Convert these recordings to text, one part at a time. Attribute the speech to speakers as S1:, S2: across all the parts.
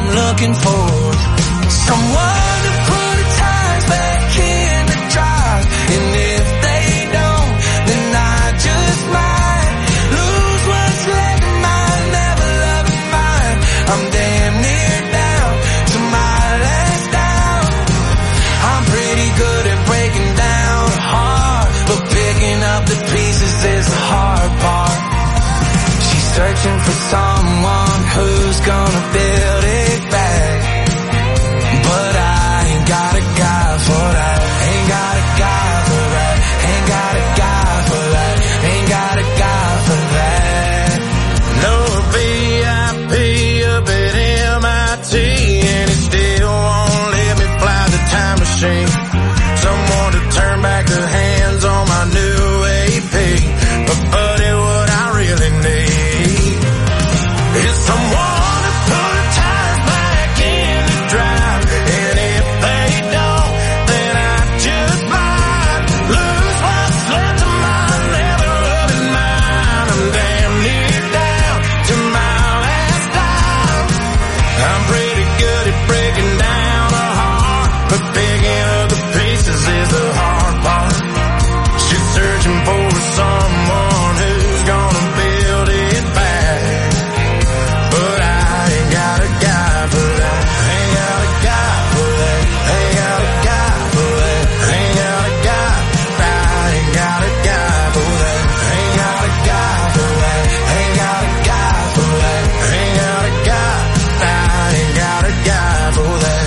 S1: I'm looking for. Someone to put the tires back in the drive. And if they don't, then I just might lose what's left of mine, never loving mine. I'm damn near down to my last down. I'm pretty good at breaking down hard, but picking up the pieces is the hard part. She's searching for someone who's gonna build it back, but I ain't got a guy for that. Ain't got a guy for that. Ain't got a guy for that. Ain't got a guy for that.
S2: No VIP up at MIT, and it still won't let me fly the time machine. Someone to turn back the hands on my new AP. But buddy, what I really need is someone to put the tires back in the drive. And if they don't, then I just might lose what's left of my never loving mine. I'm damn near down to my last dime. I'm pretty good at breaking down a heart, but picking up the pieces is the hard part. She's searching for someone who's gonna build it back, but I ain't got a guy for that. Ain't got a guy for that. Ain't got a guy for that. Ain't got a guy. I ain't got a guy for that. Ain't got a guy for that. Ain't got a guy for that. Ain't got a guy. I ain't got a guy for that.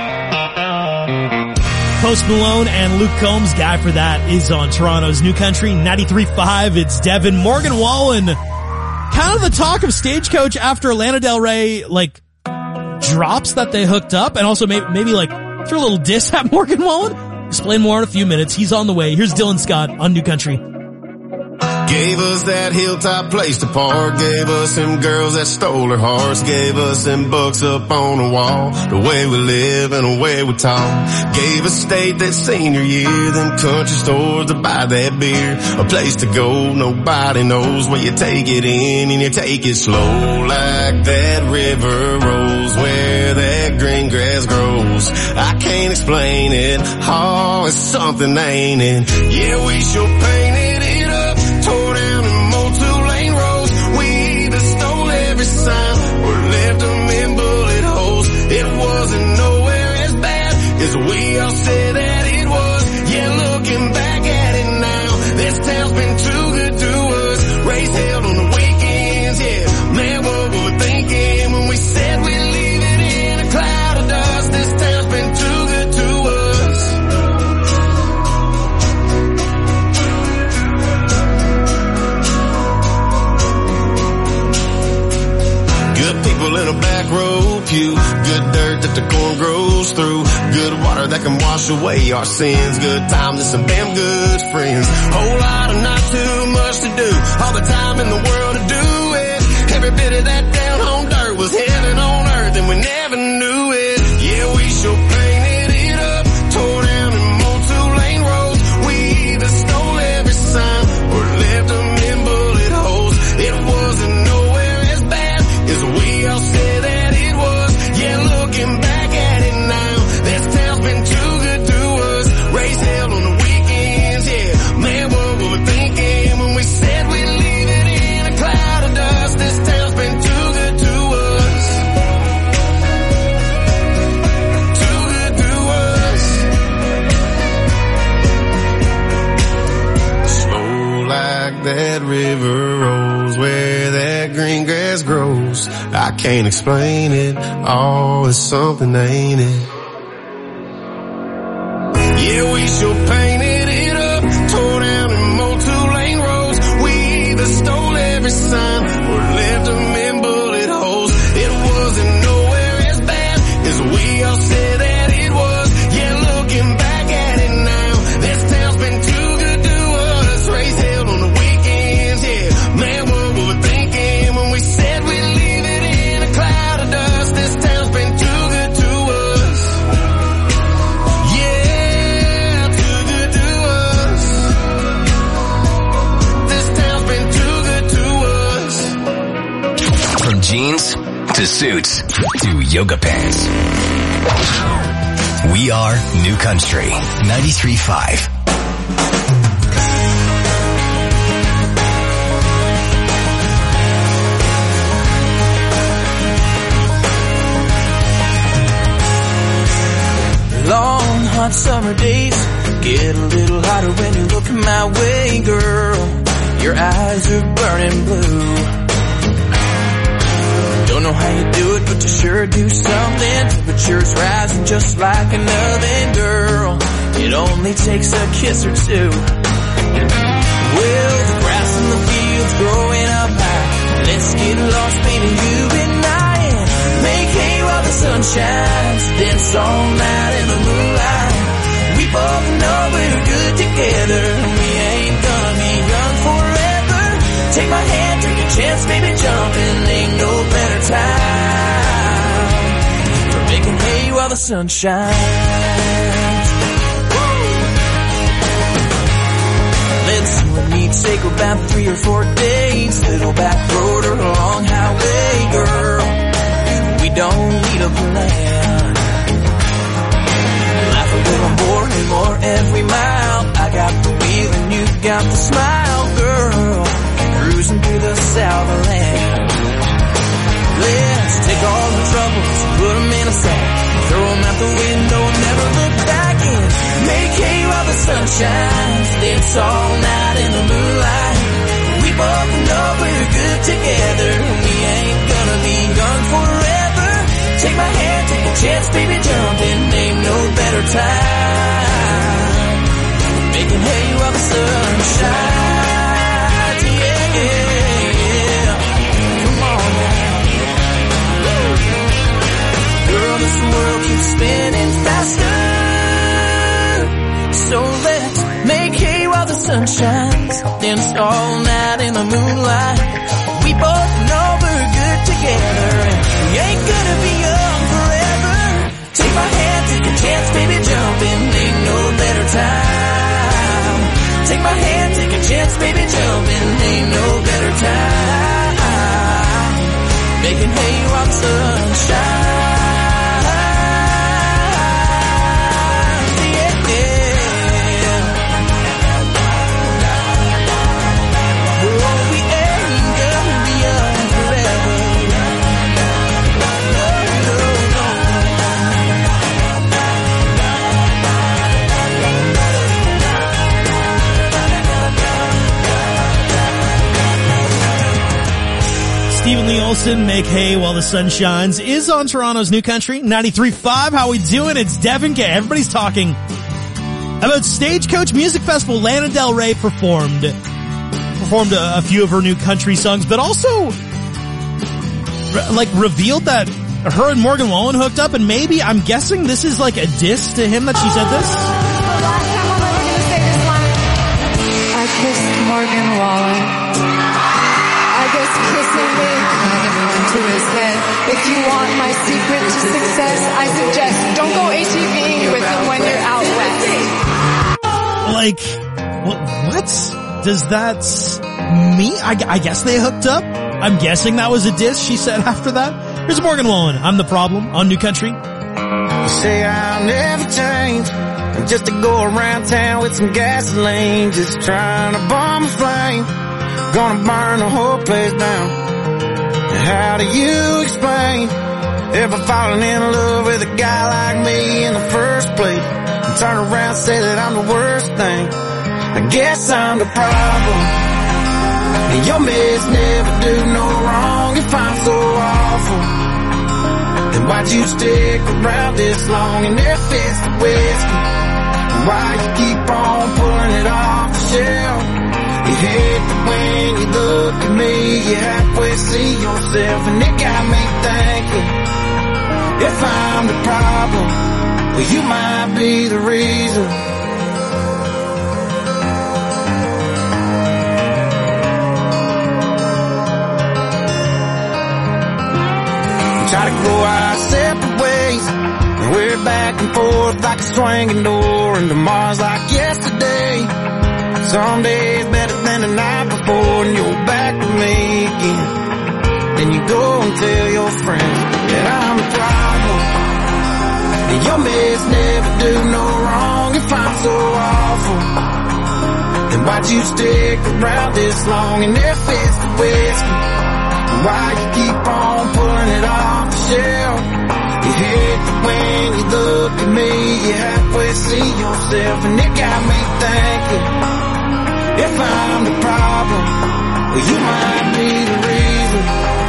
S3: Post Malone and Luke Combs, Guy for That, is on Toronto's New Country 93.5. It's Devin. Morgan Wallen, kind of the talk of Stagecoach after Lana Del Rey, like, drops that they hooked up, and also maybe like, threw a little diss at Morgan Wallen. Explain more in a few minutes. He's on the way. Here's Dylan Scott on New Country.
S4: Gave us that hilltop place to park. Gave us them girls that stole her hearts. Gave us them books up on the wall. The way we live and the way we talk. Gave us state that senior year. Them country stores to buy that beer. A place to go, nobody knows where you take it in and you take it slow. Like that river rolls where that green grass grows. I can't explain it. Oh, it's something, ain't it? Yeah, we sure painted it up. Tore down and mowed 2-lane roads. We either stole every sign or left them in bullet holes. It wasn't nowhere as bad as we all said that it was. Yeah, looking back at it now, this town's been too good to us. Race held on the weekends, yeah. Man, what were we thinking when we said we'd leave it in a cloud of dust? This town's been too good to us. Good people in a back row pew. Good dirt that the corn grows through. Good water that can wash away our sins. Good times and some damn good friends. Whole lot of not too much to do. All the time in the world to do it. Every bit of that down home dirt was heaven on earth and we never knew it. Yeah, we sure painted it up. Tore down and mowed 2-lane roads. We either stole every sign or left them in bullet holes. It wasn't nowhere as bad as we all said that it was. Yeah, looking back at it now, this town's been too good to us. Race held on the weekends, yeah. Man, what were we thinking when we said we'd leave it in a cloud of dust? This town's been too good to us. Too good to us. Slow like that river rolls where that green grass grows. I can't explain it. Oh, it's something, ain't it? Yeah, we sure painted it up. Tore down and mowed 2-lane roads. We either stole every sign or left them in bullet holes. It wasn't nowhere as bad as we all said that it was. Yeah, looking back at it now, this town's been too good to us. Race held on the weekends, yeah. Man, what were we thinking when we said we'd leave it in a cloud of dust? This town's been too good to us. Yeah, too good to us. This town's been too good to us.
S5: From jeans to To suits, to yoga pants. We are New Country 93.5.
S1: Long, hot summer days get a little hotter when you look my way, girl. Your eyes are burning blue. Don't know how you do it, but you sure do something. Temperature's rising just like an oven, girl. It only takes a kiss or two. Well, the grass in the field's growing up high. Let's get lost, baby, you and I. Make hay while the sun shines, dance all night in the moonlight. We both know we're good together. We ain't gonna be young forever. Take my hand, take a chance, baby, jump in. Ain't no better time for making hay while the sun shines. Let's meet, say go about 3 or 4 days. Little back road or a long highway, girl. We don't need a plan. Laugh a little more and more every mile. I got the wheel and you got the smile, girl. Cruising through the Southland. Let's take all the troubles, put them in a sack, throw them out the window and never look back in. Make hay while the sun shines, dance all night in the moonlight. We both know we're good together. We ain't gonna be young forever. Take my hand, take a chance, baby, jump in. Ain't no better time making hay while the sun shines. Yeah, yeah. Come on now. Girl, this world keeps spinning faster. So let's make hay while the sun shines. Dance all night in the moonlight. We both know we're good together. And we ain't gonna be young forever. Take my hand, take a chance, baby, jump in. Ain't no better time. Take my hand, take a chance, baby, jump in. Ain't no better time making hay while the sun shines. Yeah, yeah. Oh, we ain't gonna be young forever. No, no, no.
S3: Stephen Lee Olsen, Make Hay While the Sun Shines, is on Toronto's New Country 93.5. How we doing? It's Devin K. Everybody's talking about Stagecoach Music Festival. Lana Del Rey performed a few of her new country songs, but also revealed that her and Morgan Wallen hooked up, and maybe, I'm guessing this is like a diss to him that she said this.
S6: I kissed Morgan Wallen. I guess kissing me to his head. If you want my secret to success, I suggest don't go ATVing with him when you're out west.
S3: What does that mean? I guess they hooked up. I'm guessing that was a diss she said after that. Here's Morgan Wallen, I'm the Problem, on New Country.
S2: You say I'll never change, just to go around town with some gasoline, just trying to bomb a flame, gonna burn the whole place down. How do you explain ever falling in love with a guy like me in the first place, and turn around and say that I'm the worst thing? I guess I'm the problem, and your mess never do no wrong. If I'm so awful, then why'd you stick around this long? And if it's the whiskey, why you keep on pulling it off the shelf? You hate that when you look at me, you halfway see yourself, and it got me thinking, if I'm the problem, well, you might be the reason. Try to grow our separate ways, and we're back and forth like a swinging door, and tomorrow's like yesterday. Some days better than the night before, and you're back with me again. Then you go and tell your friends that I'm the problem. And your meds never do no wrong if I'm so awful. Then why'd you stick around this long and if it's the whiskey? Why you keep on pulling it off the shelf? You hate that when you look at me, you halfway see yourself, and it got me thinking, if I'm the problem, well you might be the reason.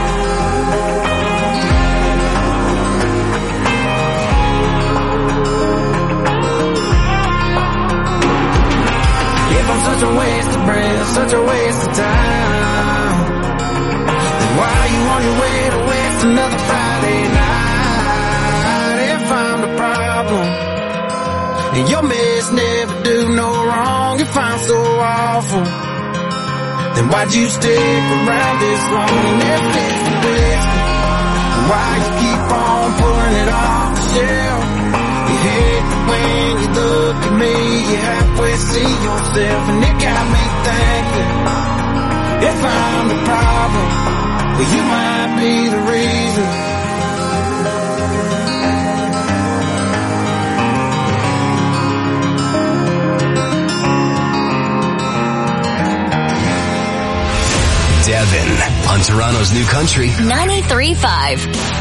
S2: If I'm such a waste of breath, such a waste of time, then why are you on your way to waste another Friday night? If I'm the problem, and your meds never do no wrong, if I'm so awful, then why'd you stick around this long? And if it's the whiskey, why you keep on pulling it off the shelf? You hate that when you look at me, you halfway see yourself, and it got me thinking, if I'm the problem, well you might be the reason.
S5: Devin on Toronto's New Country
S7: 93.5.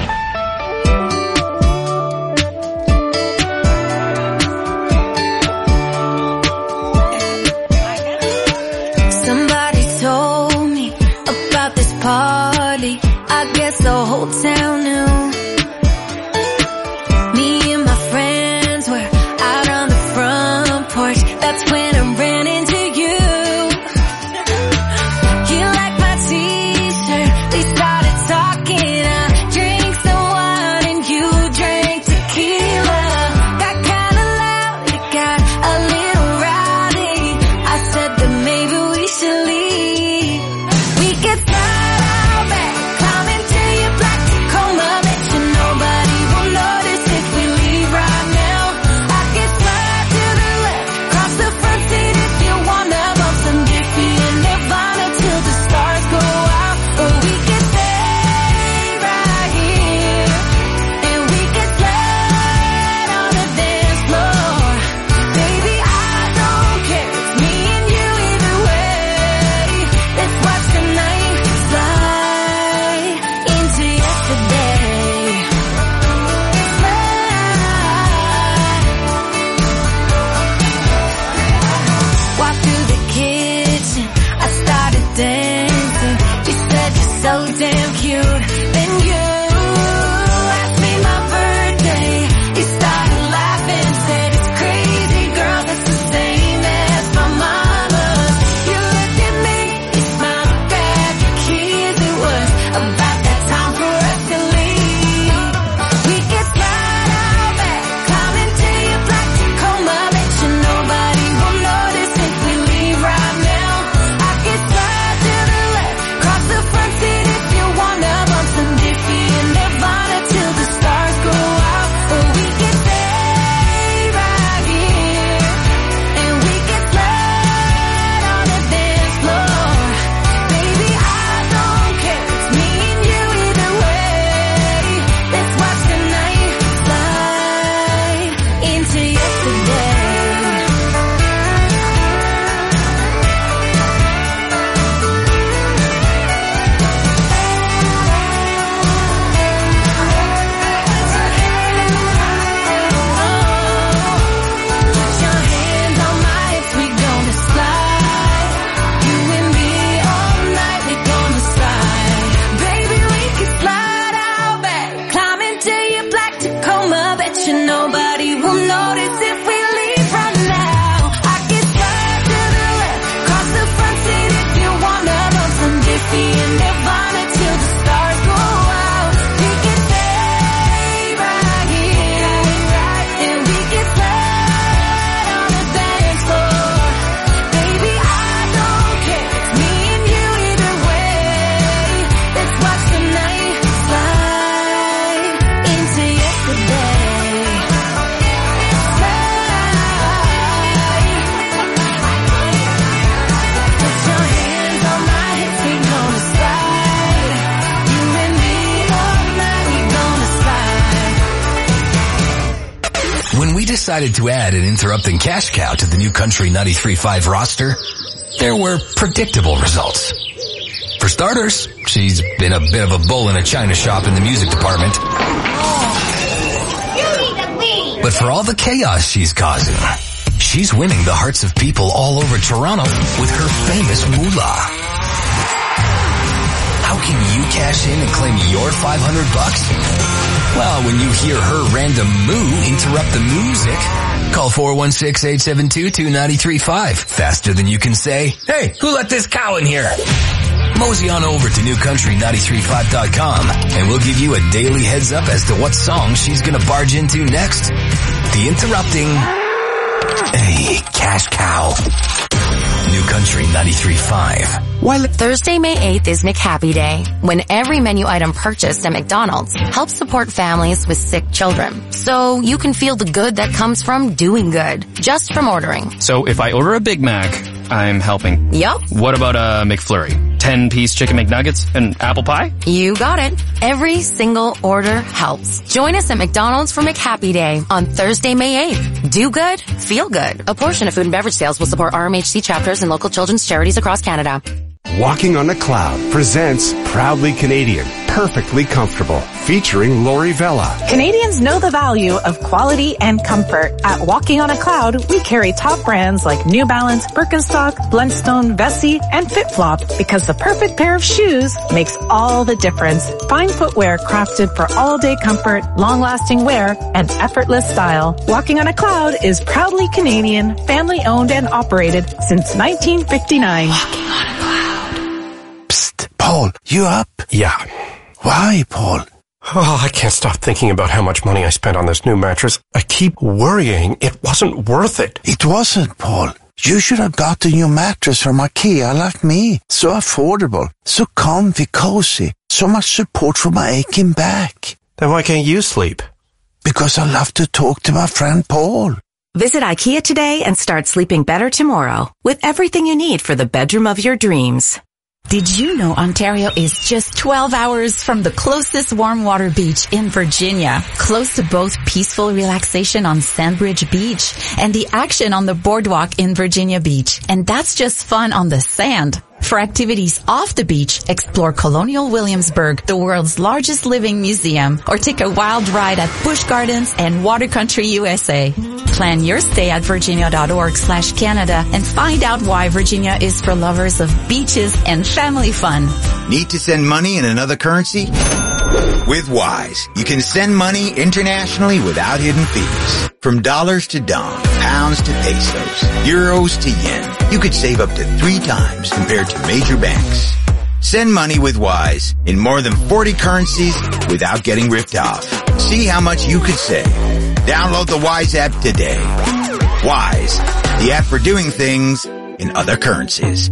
S8: Party, I guess the whole town knew. Me and my friends were out on the front porch. That's when I ran into you. You liked my t-shirt, we started talking. I drank some wine and you drank tequila. Got kinda loud, it got a little rowdy. I said that maybe we should leave. We get tired. Coming to your black Tacoma, make
S5: decided to add an interrupting cash cow to the New Country 93.5 roster, there were predictable results. For starters, she's been a bit of a bull in a china shop in the music department. But for all the chaos she's causing, she's winning the hearts of people all over Toronto with her famous moolah. How can you cash in and claim your $500? Well, when you hear her random moo interrupt the music, call 416-872-2935. Faster than you can say, "Hey, who let this cow in here?" Mosey on over to newcountry935.com and we'll give you a daily heads up as to what song she's gonna barge into next. The interrupting cash cow. New Country 93.5.
S7: Thursday, May 8th is McHappy Day, when every menu item purchased at McDonald's helps support families with sick children. So you can feel the good that comes from doing good, just from ordering.
S9: So if I order a Big Mac, I'm helping.
S7: Yup.
S9: What about a McFlurry? 10-piece chicken McNuggets and apple pie?
S7: You got it. Every single order helps. Join us at McDonald's for McHappy Day on Thursday, May 8th. Do good, feel good. A portion of food and beverage sales will support RMHC chapters and local children's charities across Canada.
S10: Walking on a Cloud presents Proudly Canadian, Perfectly Comfortable, featuring Lori Vella.
S11: Canadians know the value of quality and comfort. At Walking on a Cloud, we carry top brands like New Balance, Birkenstock, Blundstone, Vessi, and FitFlop because the perfect pair of shoes makes all the difference. Fine footwear crafted for all-day comfort, long-lasting wear, and effortless style. Walking on a Cloud is proudly Canadian, family-owned and operated since 1959.
S12: Walking on a Cloud. Psst, Paul, you up?
S13: Yeah.
S12: Why, Paul?
S13: Oh, I can't stop thinking about how much money I spent on this new mattress. I keep worrying it wasn't worth it.
S12: It wasn't, Paul. You should have got a new mattress from IKEA like me. So affordable, so comfy, cozy, so much support for my aching back.
S13: Then why can't you sleep?
S12: Because I love to talk to my friend Paul.
S14: Visit IKEA today and start sleeping better tomorrow with everything you need for the bedroom of your dreams.
S15: Did you know Ontario is just 12 hours from the closest warm water beach in Virginia? Close to both peaceful relaxation on Sandbridge Beach and the action on the boardwalk in Virginia Beach. And that's just fun on the sand. For activities off the beach, explore Colonial Williamsburg, the world's largest living museum, or take a wild ride at Busch Gardens and Water Country USA. Plan your stay at virginia.org/Canada and find out why Virginia is for lovers of beaches and family fun.
S16: Need to send money in another currency? With Wise, you can send money internationally without hidden fees. From dollars to dong, pounds to pesos, euros to yen, you could save up to 3 times compared to major banks. Send money with Wise in more than 40 currencies without getting ripped off. See how much you could save. Download the Wise app today. Wise, the app for doing things in other currencies.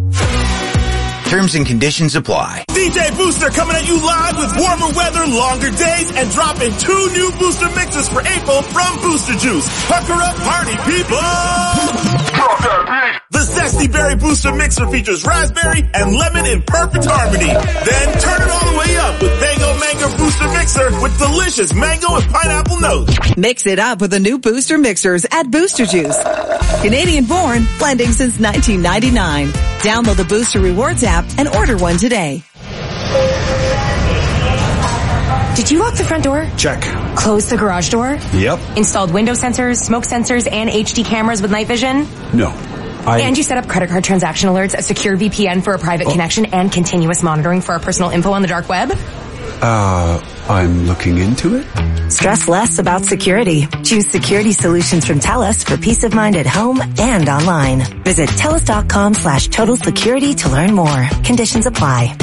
S16: Terms and conditions apply.
S17: DJ Booster coming at you live with warmer weather, longer days, and dropping 2 new booster mixes for April from Booster Juice. Pucker up, party people! Drop that beat! The Zesty Berry Booster Mixer features raspberry and lemon in perfect harmony. Then turn it all the way up with Bango Mango Booster Mixer with delicious mango and pineapple notes.
S18: Mix it up with the new Booster Mixers at Booster Juice. Canadian born, blending since 1999. Download the Booster Rewards app and order one today.
S19: Did you lock the front door?
S13: Check.
S19: Close the garage door?
S13: Yep.
S19: Installed window sensors, smoke sensors, and HD cameras with night vision?
S13: No.
S19: And you set up credit card transaction alerts, a secure VPN for a private connection, and continuous monitoring for our personal info on the dark web?
S10: I'm looking into it.
S14: Stress less about security. Choose security solutions from TELUS for peace of mind at home and online. Visit TELUS.com/total security to learn more. Conditions apply.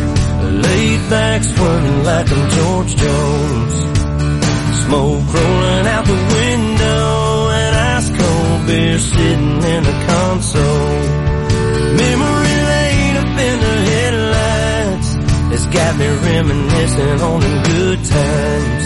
S1: Swerving like I'm George Jones. Smoke rolling console. Memory lane up in the headlights has got me reminiscing on them good times.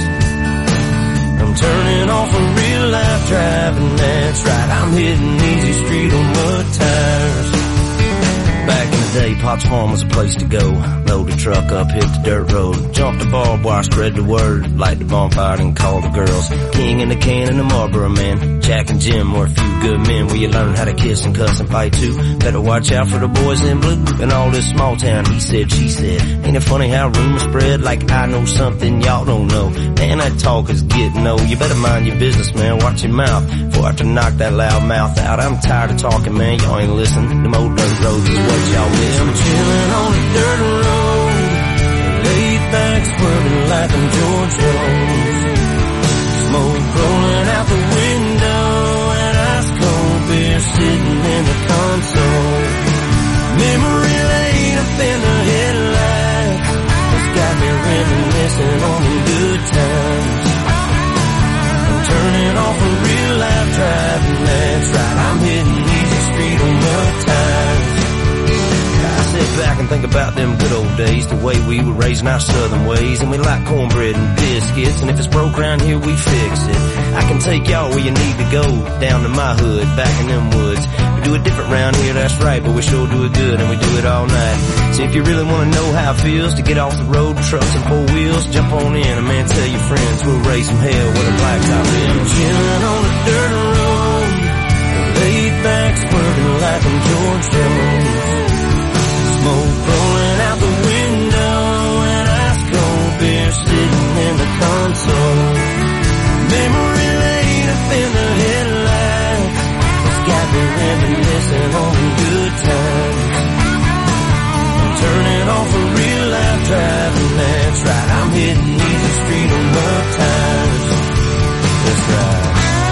S1: I'm turning off a real life driving, that's right, I'm hitting easy street on mud tires. Back in the day, Pop's Farm was a place to go. Load the truck up, hit the dirt road, jump the barbed wire, spread the word, light the bonfire and call the girls. King in the can and the Marlboro Man, Jack and Jim were a few good men where you learn how to kiss and cuss and fight too. Better watch out for the boys in blue and all this small town he said, she said. Ain't it funny how rumors spread like I know something y'all don't know? Man, that talk is getting old. You better mind your business, man, watch your mouth before I have to knock that loud mouth out. I'm tired of talking, man, y'all ain't listening. Them old dirt roads is what y'all miss. I'm chilling on a dirt road, laid back swerving like I'm George Jones. Smoke rolling out the window and ice cold beer sitting in the console. Memory lane up in the headlights has got me reminiscing on the good times. I'm turning off a real life driving, that's right, I'm hitting easy street on mud tires. Sit back and think about them good old days, the way we were raised in our southern ways, and we like cornbread and biscuits, and if it's broke around here, we fix it. I can take y'all where you need to go, down to my hood, back in them woods. We do it different round here, that's right, but we sure do it good, and we do it all night. So if you really want to know how it feels to get off the road, trucks and four wheels, jump on in, and man, tell your friends, we'll raise some hell with a blacktop in. I'm chilling on a dirt road, laid back, swerving like I'm George Jones. Smoke rolling out the window and ice cold beer sitting in the console. Memory lane up in the headlights has got me reminiscing on the good times. I'm turning off a real life driving, that's right, I'm hitting easy street on mud tires. That's right.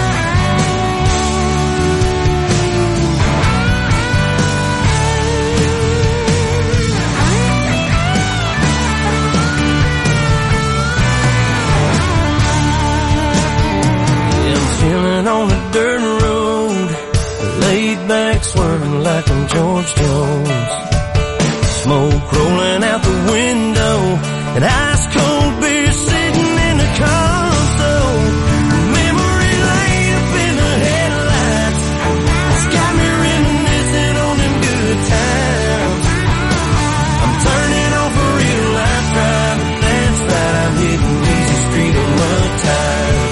S1: Chilling on a dirt road, laid back swerving like I'm George Jones. Smoke rolling out the window and ice cold beer sitting in the console. Memory lane up in the headlights, it's got me reminiscing on them good times. I'm turning off a real life driving, that's right, I'm hitting easy street on mud tires.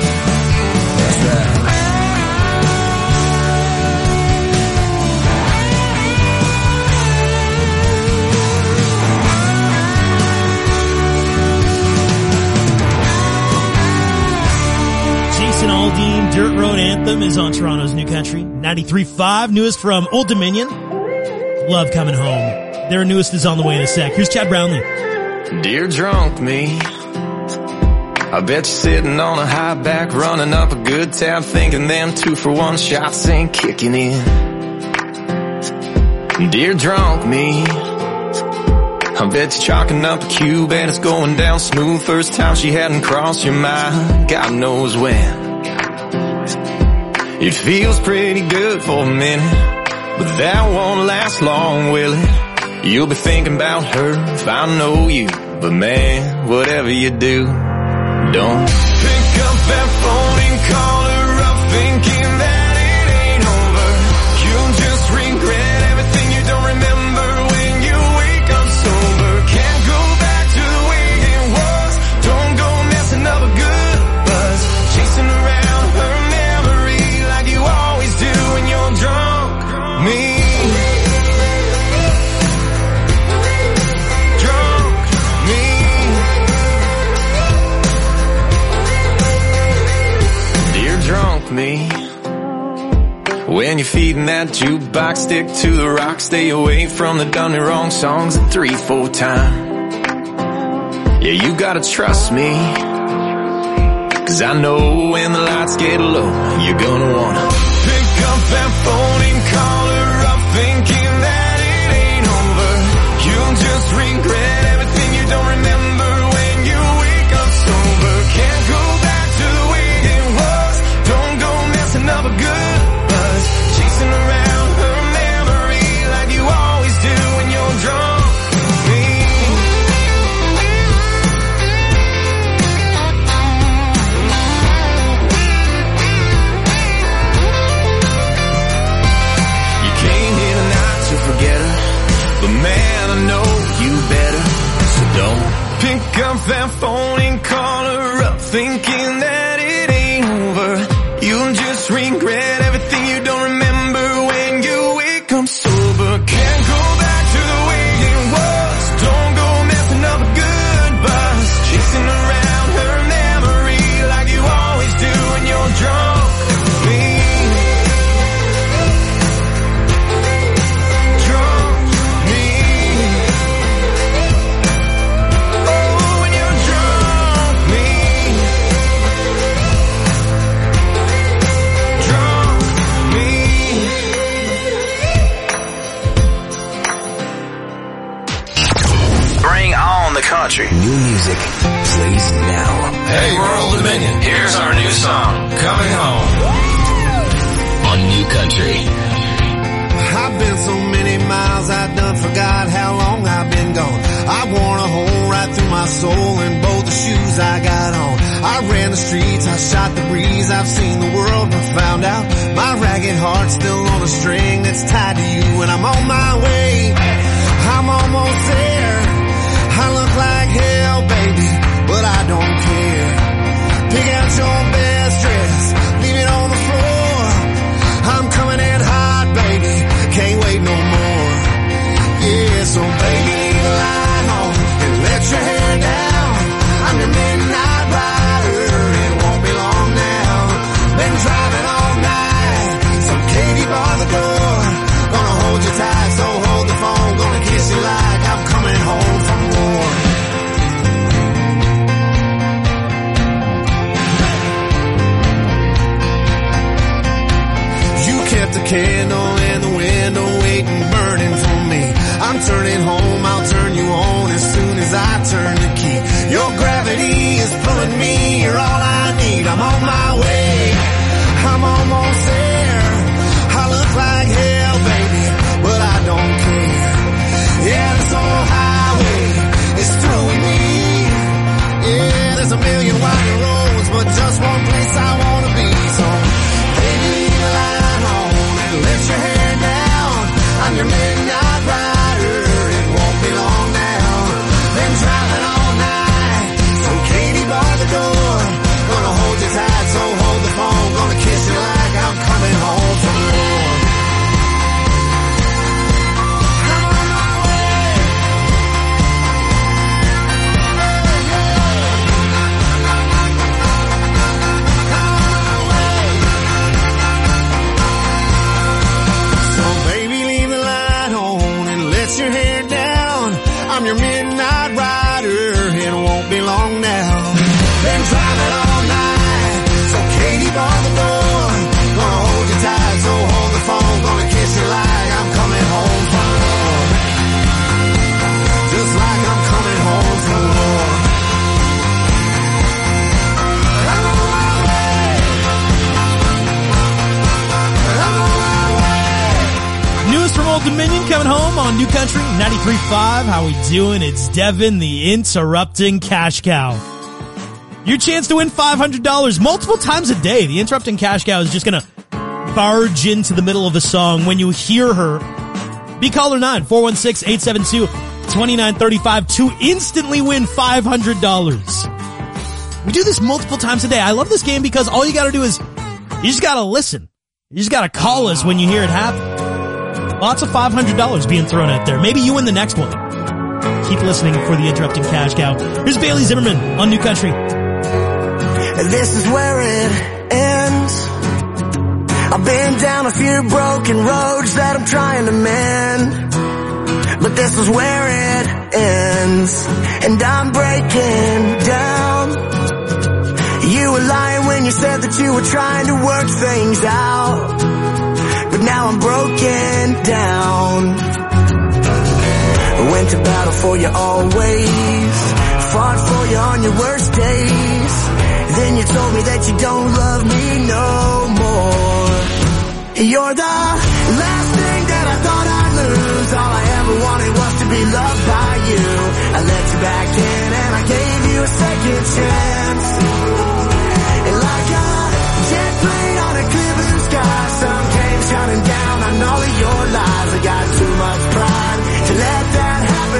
S3: Jason Aldean, Dirt Road Anthem is on Toronto's New Country 93.5. Newest from Old Dominion, Love Coming Home. Their newest is on the way in a sec. Here's Chad Brownlee.
S20: Dear drunk me, I bet you're sitting on a high back, running up a good tab, thinking them 2-for-1 shots ain't kicking in. Dear drunk me, I bet you're chalking up a cube and it's going down smooth. First time she hadn't crossed your mind, God knows when. It feels pretty good for a minute, but that won't last long, will it? You'll be thinking about her if I know you, but man, whatever you do, don't pick up that phone and call her up thinking that it ain't over. You'll just regret everything you don't remember when you wake up sober. Can't go back to the way it was. Don't go messing up a good buzz, chasing around her memory like you always do when you're drunk. Me, drunk me. When you're feeding that jukebox, stick to the rock, stay away from the done me wrong songs 3-4 times. Yeah, you gotta trust me, cause I know when the lights get low, you're gonna wanna pick up that phone and call her up thinking that it ain't over. You'll just regret everything you don't remember when you wake up sober. Can't go back to the way it was. Don't go messing up a good buzz, chasing around her memory know you better, so don't pick up that phone and call her up thinking that it ain't over. You'll just regret everything you don't remember when you wake up sober. Can't go back to the way it was. Don't go messing up a good buzz. Chasing around her memory like you always do when you're drunk. Me.
S5: Country. New music plays now.
S20: Hey, we're Old Dominion. Here's our new song, Coming Home.
S5: On New Country.
S2: I've been so many miles, I done forgot how long I've been gone. I worn a hole right through my soul in both the shoes I got on. I ran the streets, I shot the breeze, I've seen the world and found out my ragged heart's still on a string that's tied to you, and I'm on my way. I'm almost there. I look like hell, baby, but I don't care. Pick out your best dress, leave it on the floor. I'm coming in hot, baby, can't wait no more. Yeah, so baby, leave the light on and let your hair down. I'm your midnight rider, it won't be long now. Been driving all night, so Katie bar the door. Gonna hold you tight, so hold the phone. Gonna kiss you like I'm coming home from war. You kept the candle in the window waiting, burning for me. I'm turning home, I'll turn you on as soon as I turn the key. Your gravity is pulling me, you're all I need. I'm on my way, I'm almost there. I look like hell, baby, but I don't care. Yeah, this old highway is through with me. Yeah, there's a million wide roads, but just one place I wanna be. So, baby, leave the light on and let your hair down. I'm your midnight rider, it won't be long now. Been driving all night, so Katie bar the door. Gonna hold you tight, so hold the phone. Gonna kiss you like I'm coming home from war. I'm your midnight rider, it won't be long now. Been driving all night, so Katie bar the door. Gonna hold you tight, so hold the phone. Gonna kiss you like I'm coming home from war. Just like I'm coming home from war. I'm on my way. I'm on my way.
S3: Newest from Old Dominion coming home on New Country 93.5. How we doing? It's Devin, the interrupting cash cow. Your chance to win $500 multiple times a day. The interrupting cash cow is just gonna barge into the middle of a song when you hear her. Be caller 9, 416-872-2935 to instantly win $500. We do this multiple times a day. I love this game because all you gotta do is, you just gotta listen. You just gotta call us when you hear it happen. Lots of $500 being thrown out there. Maybe you win the next one. Keep listening for the interrupting cash cow. Here's Bailey Zimmerman on New Country.
S1: This is where it ends. I've been down a few broken roads that I'm trying to mend, but this is where it ends, and I'm breaking down. You were lying when you said that you were trying to work things out, but now I'm broken down. I went to battle for you always, fought for you on your worst days. Then you told me that you don't love me no more. You're the last thing that I thought I'd lose. All I ever wanted was to be loved by you. I let you back in and I gave you a second chance. And like a jet plane on a clear blue sky, sun came shining down on all of your lies. I got too much pride to let that happen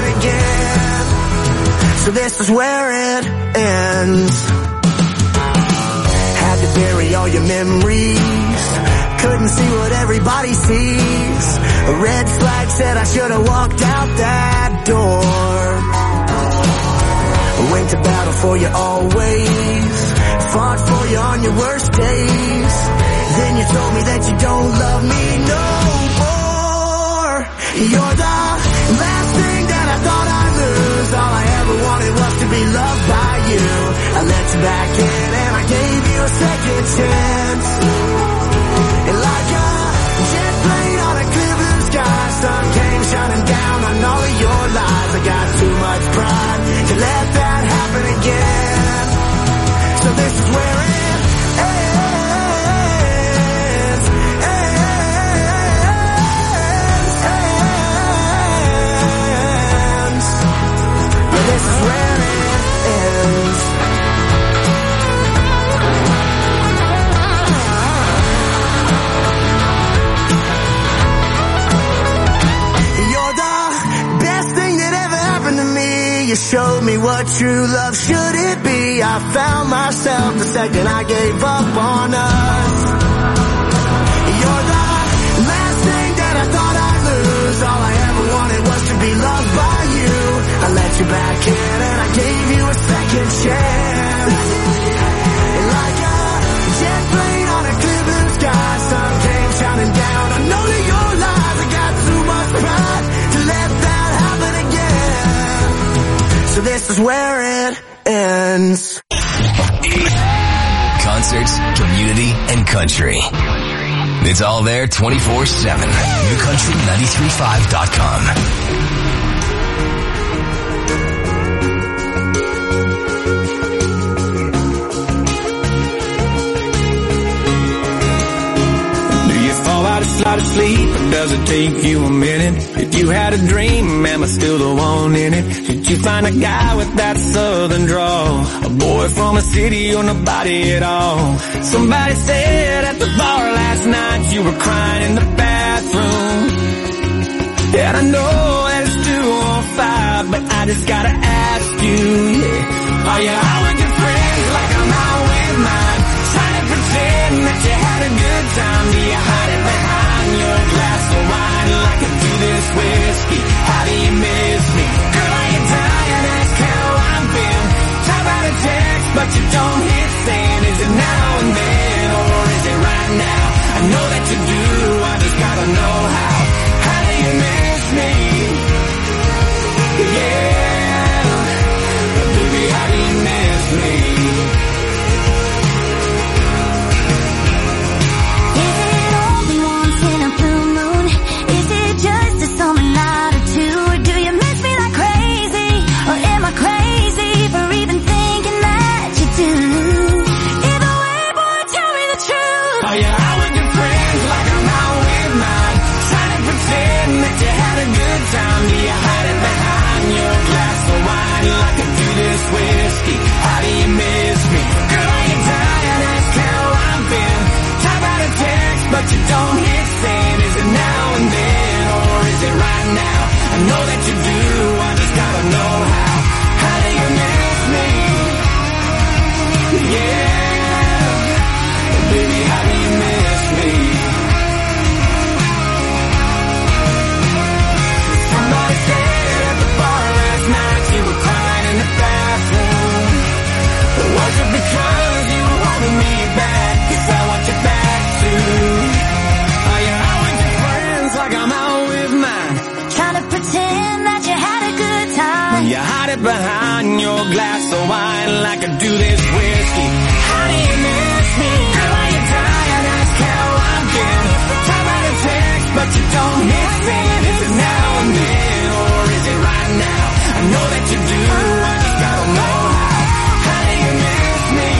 S1: So this is where it ends. Had to bury all your memories. Couldn't see what everybody sees. A red flag said I should have walked out that door. Went to battle for you always. Fought for you on your worst days. Then you told me that you don't love me no more. You're the last thing that I thought I'd lose. All I ever wanted was to be loved by you. I let you back in and I gave you a second chance. And like a jet plane on a clear blue sky, sun came shining down on all of your lies. I got too much pride to let that happen again. So this is where it ends. But this is where it ends. You showed me what true love should it be. I found myself the second I gave up on us. You're the last thing that I thought I'd lose. All I ever wanted was to be loved by you. I let you back in and I gave you a second chance. And like a jet plane on a clear blue sky, sun came shining down on all of your lies. I got too much pride to let that happen again. So this is where it ends.
S5: Concerts, community, and country. It's all there 24/7. NewCountry935.com.
S20: Out of sleep, or does it take you a minute? If you had a dream, am I still the one in it? Did you find a guy with that southern drawl? A boy from a city you're nobody at all? Somebody said at the bar last night you were crying in the bathroom. And I know that it's 2:05, but I just gotta ask you, yeah. Are you out with your friends like I'm out with mine? Trying to pretend that you had a good time. Do you hide it behind your glass of wine like I do this whiskey? How do you miss me? Girl, are you dying? Ask how I've been. Type out a text, but you don't hit send. Is it now and then, or is it right now? I know that you do, I just gotta know how. How do you miss me? Yeah, baby, how do you miss me? Whiskey, how do you miss me? Girl, are you dying? Ask how I've been. Type out a text, but you don't hit send. Is it now and then, or is it right now? I know that you do, I just gotta know how. How do you miss me? Yeah, baby, how do you miss me? Somebody said at the bar last night you were crying in the bathroom. Was it because you were holding me back? 'Cause I want you back too. Are you out with your friends like I'm out with mine?
S8: Trying to pretend that you had a good time.
S20: You hide it behind your glass of wine like I do this whiskey. How do you miss me? Girl, are you tired? Ask how I've been. Type out a text, but you don't hit send. Is it now and then, or is it right now? I know that you do, I just gotta know how. How do you miss me?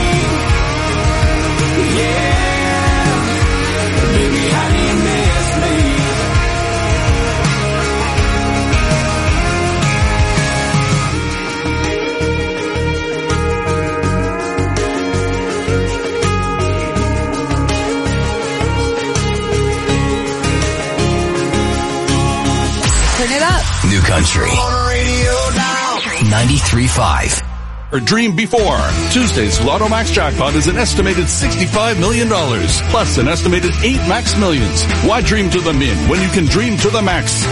S20: Yeah, baby, how do you miss me?
S18: Turn it up.
S5: New Country.
S1: On radio now.
S5: 93.5.
S21: Or dream before. Tuesday's Lotto Max jackpot is an estimated $65 million, plus an estimated 8 Max Millions. Why dream to the min when you can dream to the max?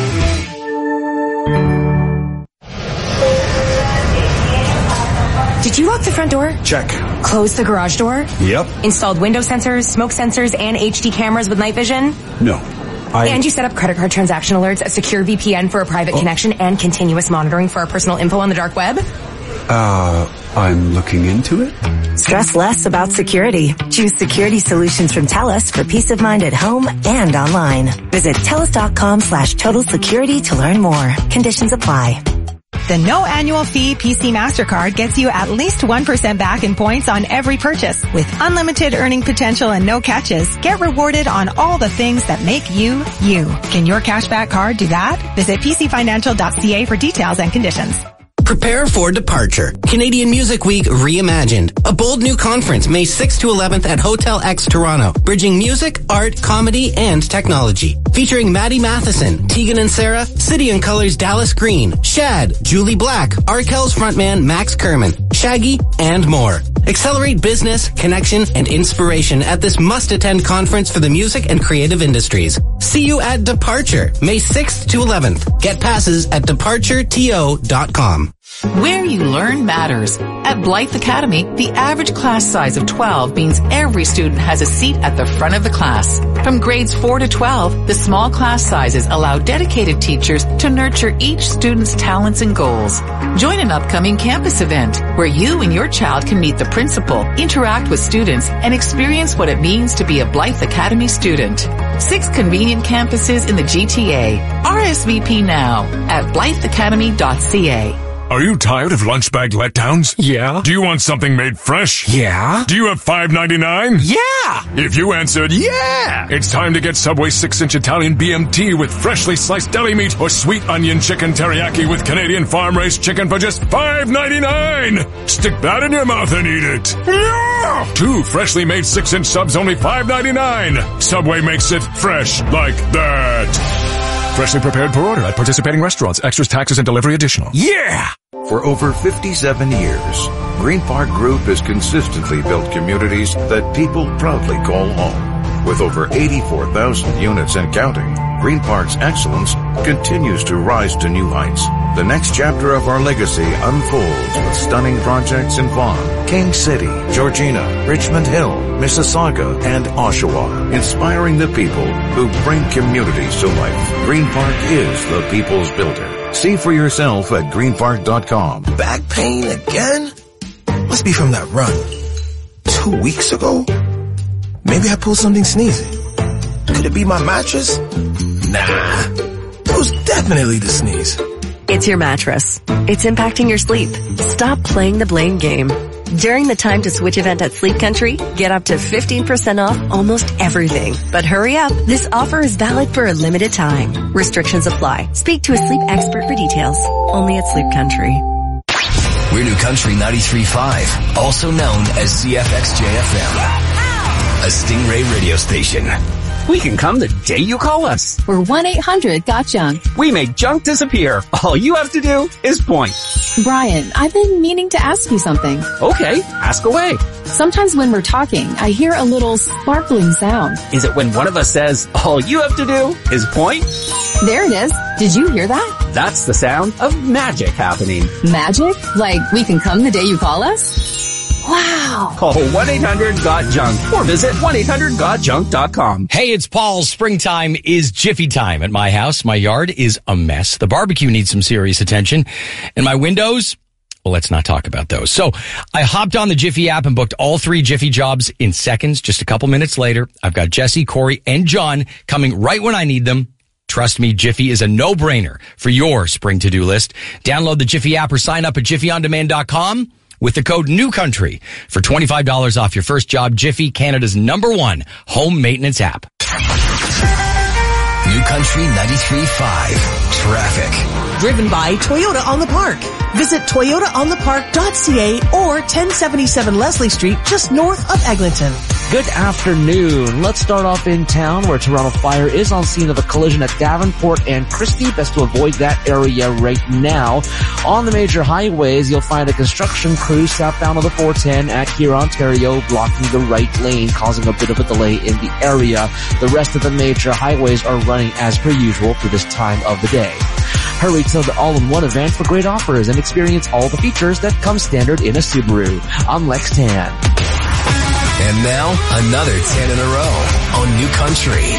S19: Did you lock the front door?
S13: Check.
S19: Close the garage door?
S13: Yep.
S19: Installed window sensors, smoke sensors, and HD cameras with night vision?
S13: No.
S19: And you set up credit card transaction alerts, a secure VPN for a private connection, and continuous monitoring for our personal info on the dark web?
S10: I'm looking into it.
S14: Stress less about security. Choose security solutions from TELUS for peace of mind at home and online. Visit TELUS.com/total security to learn more. Conditions apply.
S22: The no annual fee PC MasterCard gets you at least 1% back in points on every purchase. With unlimited earning potential and no catches, get rewarded on all the things that make you, you. Can your cashback card do that? Visit pcfinancial.ca for details and conditions.
S23: Prepare for departure. Canadian Music Week Reimagined. A bold new conference May 6th to 11th at Hotel X Toronto, bridging music, art, comedy, and technology. Featuring Maddie Matheson, Tegan and Sarah, City and Colors Dallas Green, Shad, Julie Black, Arkells frontman Max Kerman, Shaggy, and more. Accelerate business, connection, and inspiration at this must-attend conference for the music and creative industries. See you at Departure, May 6th to 11th. Get passes at departureto.com.
S24: Where you learn matters. At Blythe Academy, the average class size of 12 means every student has a seat at the front of the class. From grades 4 to 12, the small class sizes allow dedicated teachers to nurture each student's talents and goals. Join an upcoming campus event where you and your child can meet the principal, interact with students, and experience what it means to be a Blythe Academy student. 6 convenient campuses in the GTA. RSVP now at blytheacademy.ca.
S25: Are you tired of lunch bag letdowns?
S13: Yeah.
S25: Do you want something made fresh?
S13: Yeah.
S25: Do you have $5.99?
S13: Yeah.
S25: If you answered yeah, it's time to get Subway 6-inch Italian BMT with freshly sliced deli meat or sweet onion chicken teriyaki with Canadian farm-raised chicken for just $5.99. Stick that in your mouth and eat it. Yeah. 2 freshly made 6-inch subs, only $5.99. Subway makes it fresh like that. Freshly prepared per order at participating restaurants. Extras, taxes, and delivery additional.
S13: Yeah!
S26: For over 57 years, Green Park Group has consistently built communities that people proudly call home. With over 84,000 units and counting, Green Park's excellence continues to rise to new heights. The next chapter of our legacy unfolds with stunning projects in Vaughan, King City, Georgina, Richmond Hill, Mississauga, and Oshawa, inspiring the people who bring communities to life. Green Park is the people's builder. See for yourself at greenpark.com.
S27: Back pain again? Must be from that run. 2 weeks ago? Maybe I pulled something sneezing. Could it be my mattress? Nah, it was definitely the sneeze.
S28: It's your mattress. It's impacting your sleep. Stop playing the blame game. During the Time to Switch event at Sleep Country, get up to 15% off almost everything. But hurry up, this offer is valid for a limited time. Restrictions apply. Speak to a sleep expert for details. Only at Sleep Country.
S5: We're New Country 93.5, also known as CFXJ-FM, a Stingray radio station.
S29: We can come the day you call us.
S30: We're 1-800-GOT-JUNK.
S29: We make junk disappear. All you have to do is point.
S30: Brian, I've been meaning to ask you something.
S29: Okay, ask away.
S30: Sometimes when we're talking, I hear a little sparkling sound.
S29: Is it when one of us says, all you have to do is point?
S30: There it is. Did you hear that?
S29: That's the sound of magic happening.
S30: Magic? Like we can come the day you call us? Wow.
S29: Call 1-800-GOT-JUNK or visit 1-800-GOT-JUNK.com.
S31: Hey, it's Paul. Springtime is Jiffy time at my house. My yard is a mess. The barbecue needs some serious attention. And my windows, well, let's not talk about those. So I hopped on the Jiffy app and booked all 3 Jiffy jobs in seconds. Just a couple minutes later, I've got Jesse, Corey, and John coming right when I need them. Trust me, Jiffy is a no-brainer for your spring to-do list. Download the Jiffy app or sign up at jiffyondemand.com. with the code NEWCOUNTRY for $25 off your first job. Jiffy, Canada's #1 home maintenance app.
S5: New Country 93.5 traffic.
S32: Driven by Toyota on the Park. Visit toyotaonthepark.ca or 1077 Leslie Street just north of Eglinton.
S2: Good afternoon. Let's start off in town where Toronto Fire is on scene of a collision at Davenport and Christie. Best to avoid that area right now. On the major highways, you'll find a construction crew southbound of the 410 at Keir, Ontario, blocking the right lane, causing a bit of a delay in the area. The rest of the major highways are running as per usual for this time of the day. Hurry to the all-in-one event for great offers and experience all the features that come standard in a Subaru. I'm Lex Tan.
S5: And now, another 10 in a row on New Country.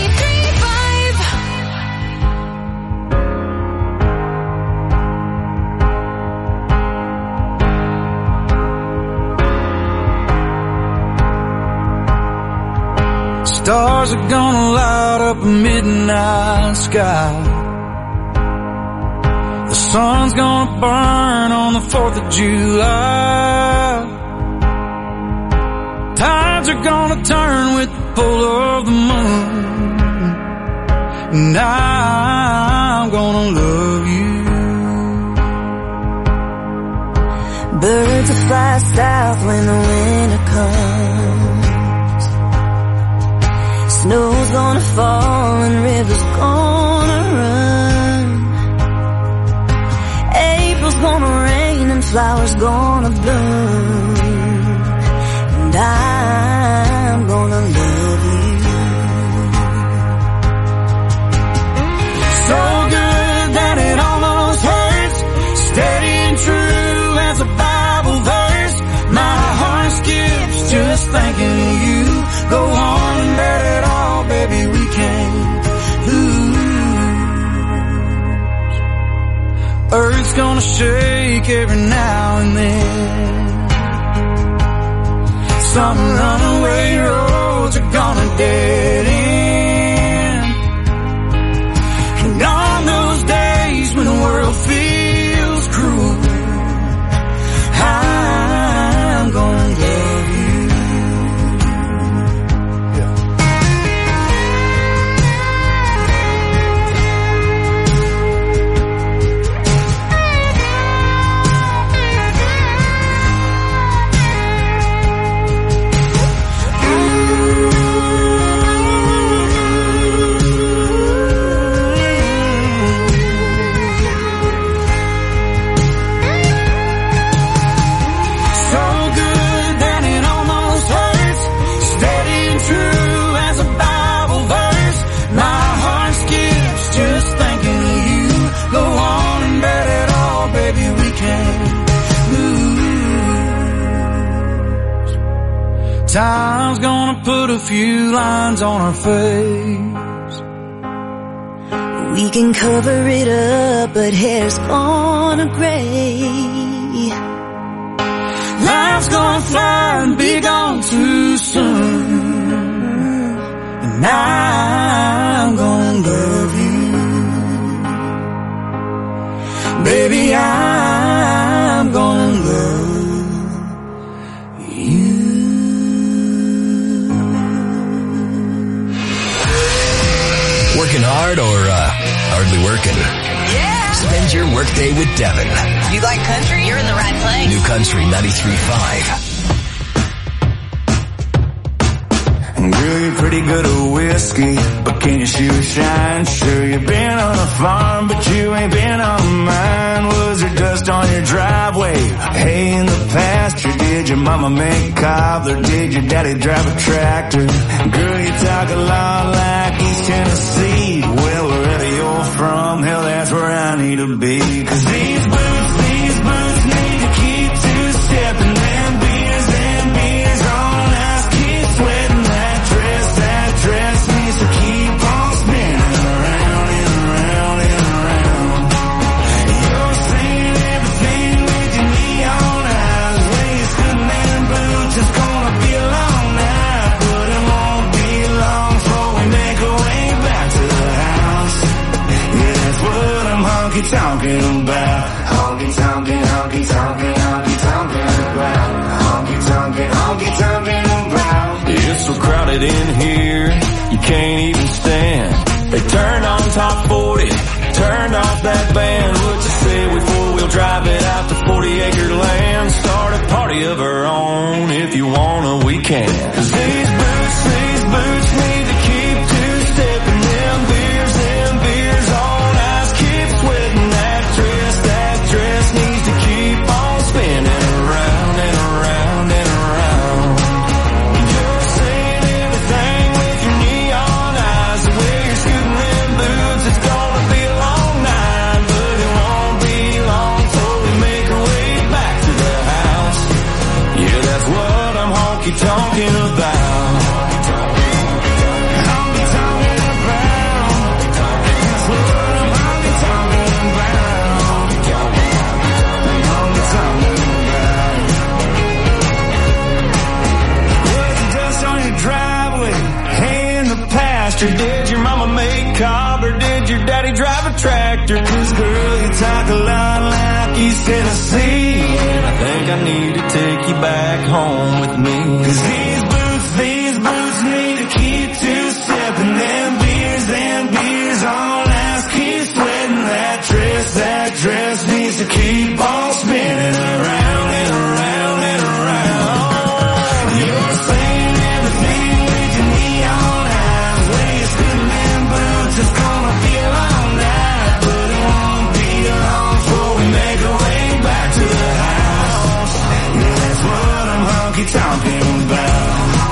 S1: 93.5. Stars are gonna light up a midnight sky. The sun's gonna burn on the 4th of July. Tides are gonna turn with the pull of the moon. And I'm gonna love you.
S3: Birds will fly south when the winter comes. Snow's gonna fall and rivers gonna run. April's gonna rain and flowers gonna bloom. And I'm gonna love you. So good that it almost hurts. Steady and true as a Bible verse. My heart skips just thinking of you. Go on and bet it all, baby, we can't lose. Earth's gonna shake every now and then. Some runaway roads are gonna dead end. And on those days when the world feels cruel, I'm gonna love you. Time's gonna put a few lines on our face. We can cover it up, but hair's gonna gray.
S1: Life's gonna fly and be gone too soon. And I'm gonna love you. Baby, I'm gonna love you.
S5: Working hard or hardly working?
S4: Yeah!
S5: Spend your workday with Devin.
S4: You like country? You're in the right place.
S5: New Country 93.5.
S6: Girl, you're pretty good at whiskey, but can you shoot shine? Sure, you've been on a farm, but you ain't been on mine. Was there dust on your driveway? Hay in the pasture? Did your mama make cobbler? Did your daddy drive a tractor? Girl, you talk a lot like East Tennessee. Well, wherever you're from, hell, that's where I need to be. 'Cause these boots need to keep two-stepping. Them beers on us, keep sweating. That dress needs to keep on spinning around and around and around. You're saying everything with your neon eyes. When you're sitting in boots, it's gonna be a long night, but it won't be long before we make our way back to the house. Yeah, that's what I'm honky-tonking about. Honky-tonking, honky-tonking, honky-tonking about. Honky-tonking, honky-tonking about.
S20: It's so crowded in here, you can't even stand. They turned on top 40, turned off that band. What you say we four-wheel drive it out to 40-acre land? Start a party of our own, if you wanna, we can. 'Cause these
S3: faster? Did your mama make cob or did your daddy drive a tractor? 'Cause girl, you talk a lot like East Tennessee, and I think I need to take you back home with me. 'Cause these boots need to keep two-stepping. Them beers on last, keep sweating. That dress needs to keep on spinning around and around and around. You're saying everything with your neon eyes. When you're spinning them boots, it's gonna feel all night, but it won't be long before we make our way back to the house. Yeah, that's what I'm honky-tonking about.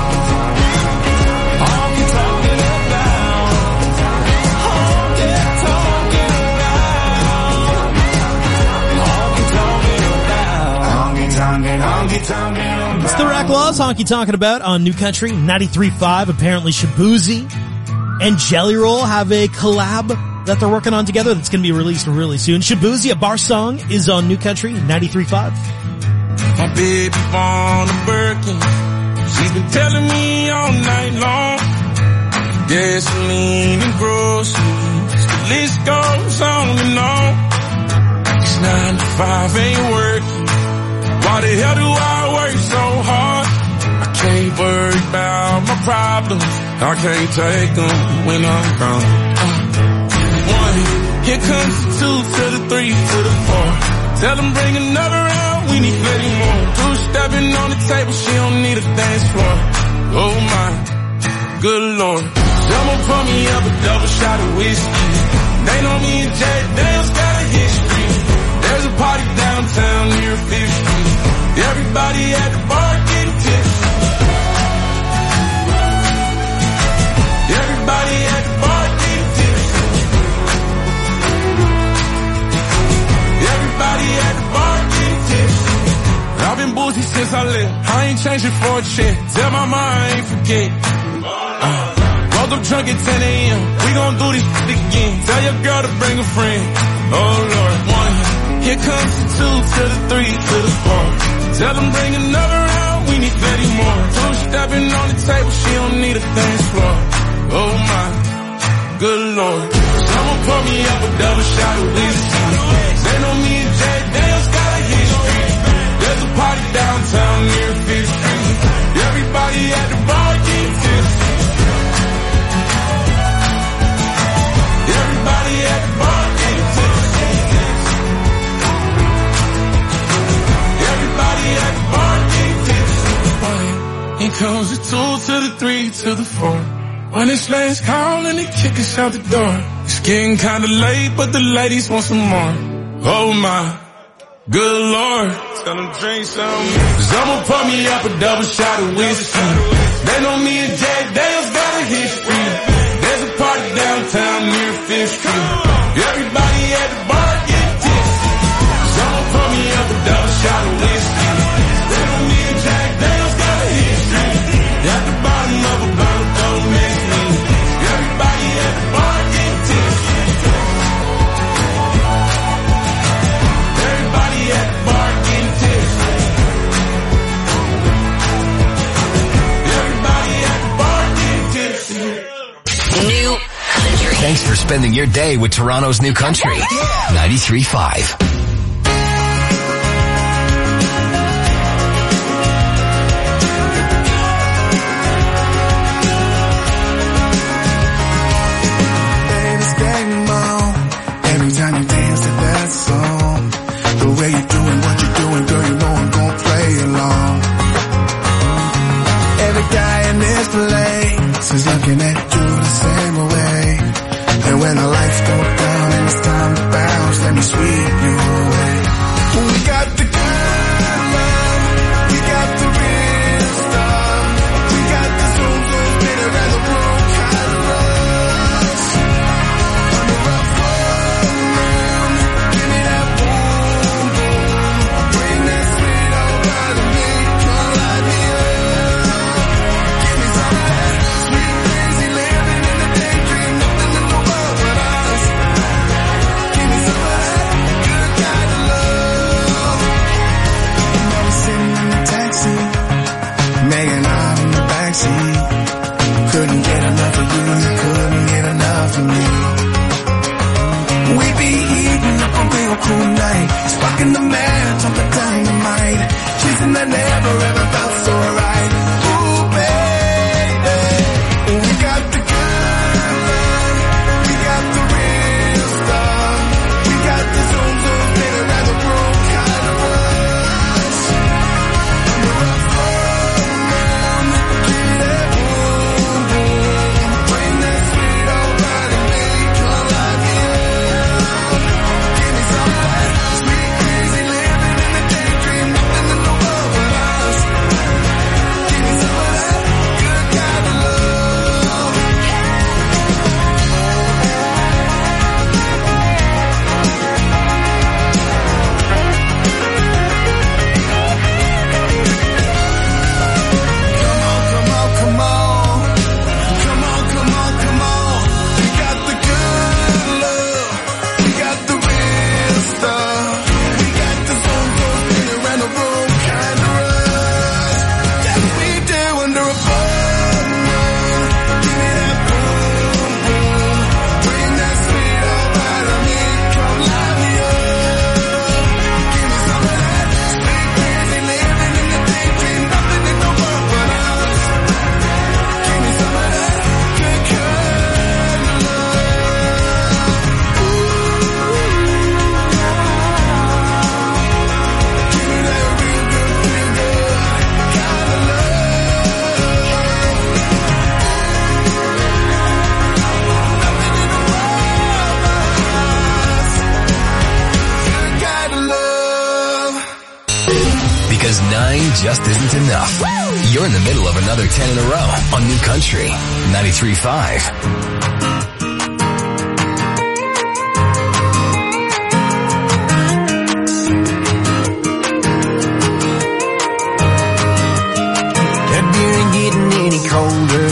S7: It's the Rack Laws, Honky Talking About on New Country 93.5. Apparently Shabuzi and Jelly Roll have a collab that they're working on together that's going to be released really soon. Shabuzi, a bar song, is on New Country 93.5.
S1: My baby born a Birkin. She's been telling me all night long. Gasoline and groceries, the list goes on and on. This 9 to 5 ain't working. Why the hell do I work so hard? I can't worry about my problems. I can't take them when I'm gone. 1, here comes the 2 to the 3 to the 4. Tell them bring another round, we need plenty more. 2 stepping on the table, she don't need a dance floor. Oh my, good Lord. Someone pour me up a double shot of whiskey. They know me and Jay Dale's got a history. There's a party downtown near 5th Street. Everybody at the bar getting tipsy. Everybody at the bar getting tipsy. Everybody at the bar getting tipsy. I've been boozy since I left. I ain't changing for a check. Tell my mom I ain't forget. Woke up drunk at 10 a.m. We gon' do this shit again. Tell your girl to bring a friend. Oh Lord. 1, here comes the 2 to the 3 to the 4. Tell them bring another round, we need plenty more. 2 stepping on the table, she don't need a dance floor. Oh my, good Lord. Someone pour me up a double shot of whiskey. They know me and Jay Dale's got a history. There's a party downtown near 5th Street. Everybody at the bar getting tipsy. Everybody at the bar getting tipsy. Everybody at the bar getting tipsy. Here comes the 2 to the 3 to the 4. When it's last call and they kick us out the door. It's getting kinda late, but the ladies want some more. Oh my, good Lord. Tell them drink some. Someone pour me up a double shot of whiskey. They know me and Jay Dale's got a history. There's a party downtown near 5th Street. Everybody at the bar getting tipsy. Someone pour me up a double shot of whiskey. They know me and Jack Dale's got a history. At the bottom of a bottle, don't miss me. Everybody at the bar getting tipsy. Everybody at the bar getting tipsy. Everybody at the bar getting tipsy.
S5: New Country. Thanks for spending your day with Toronto's New Country 93.5.
S6: Every time you dance to that song, the way you're doing what you're doing, girl, you know I'm gonna play along. Every guy in this place is looking at you the same way. And when the lights go down and it's time to bounce, let me sweep you night. Sparking the match on the dynamite. Chasing that never ever felt so right. Ooh, baby. We got the good love. We got the real stuff. We got the zoom spinning around the room kind of rush. Under a full moon, give me that boom boom. Bring that sweet old body, make your life young. Give me some of that sweet crazy living in the daydream, nothing in the world but us. Give me some of that good kind of love. Come on. Come on, come on, come on. We got the good love. We got the real stuff. We got the zone spinning around the room kind of rush. That we do under a full moon. Give me that boom boom. Bring that sweet old bite of me. Come light me up. Give me some of that sweet crazy living in the daydream, nothing in the world but us. Give me some of that good kind of love. Give me that real good kind of love.
S5: Because 9 just isn't enough. You're in the middle of another 10 in a row on New Country 93.5.
S6: That beer ain't getting any colder,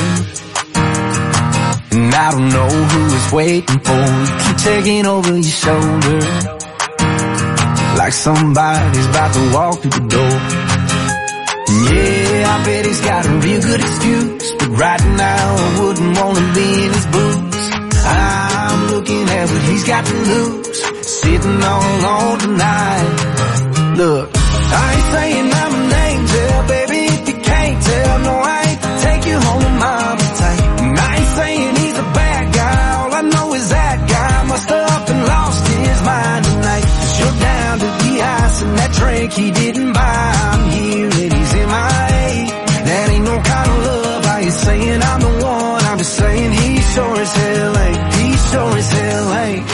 S6: and I don't know who it's waiting for. You keep taking over your shoulder, like somebody's about to walk through the door. Yeah, I bet he's got a real good excuse, but right now I wouldn't want to be in his boots. I'm looking at what he's got to lose, sitting all alone tonight. Look, I ain't saying I'm an angel, baby, if you can't tell. No, I ain't take you home to mama tight. And I ain't saying he's a bad guy, all I know is that guy must have up and lost his mind tonight. 'Cause you're down to the ice and that drink he didn't buy. I'm here and he's MIA. That ain't no kind of love. I ain't saying I'm the one, I'm just saying he sure as hell ain't. He sure as hell ain't.